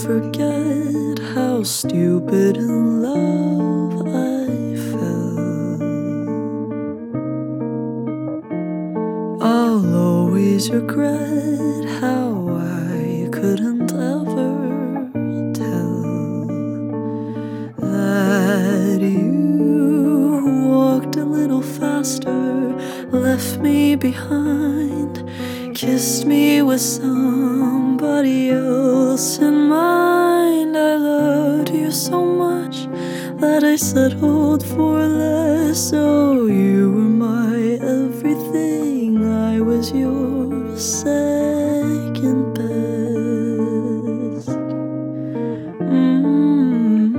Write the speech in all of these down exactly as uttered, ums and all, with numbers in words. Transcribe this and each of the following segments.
forget how stupid in love I felt. I'll always regret how I couldn't ever tell that you walked a little faster, left me behind, kissed me with somebody else in mind. I loved you so much that I settled for less. Oh, you were my everything, I was your second best. Mm-hmm.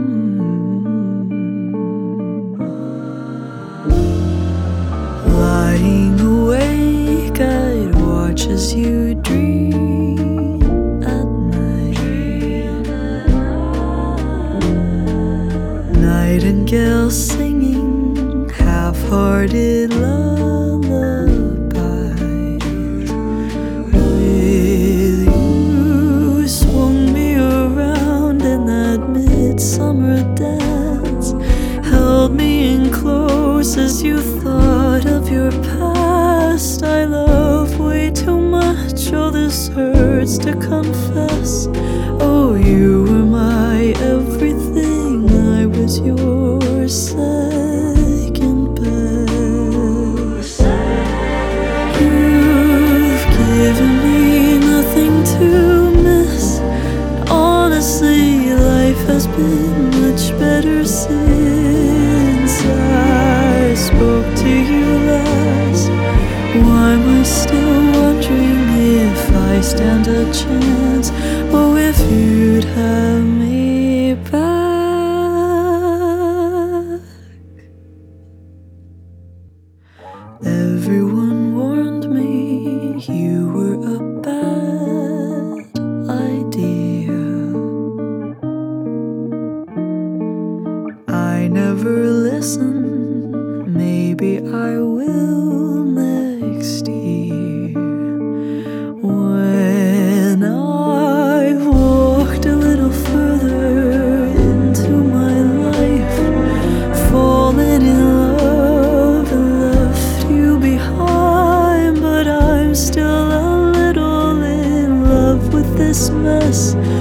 Lying awake, I'd watch as you dream at night. Nightingale singing half-hearted lullabies. With you swung me around in that midsummer dance, held me in close as you thought of your past. I love way too much, oh this hurts to confess. Oh, you were my everything, I was your second best. You've given me nothing to miss. Honestly, life has been much better since I spoke to you last. Why am I still wondering if I stand a chance? Oh, if you'd have me back. Everyone warned me you were a bad idea. I never listened, maybe I will next year. When I've walked a little further into my life, fallen in love and left you behind, but I'm still a little in love with this mess.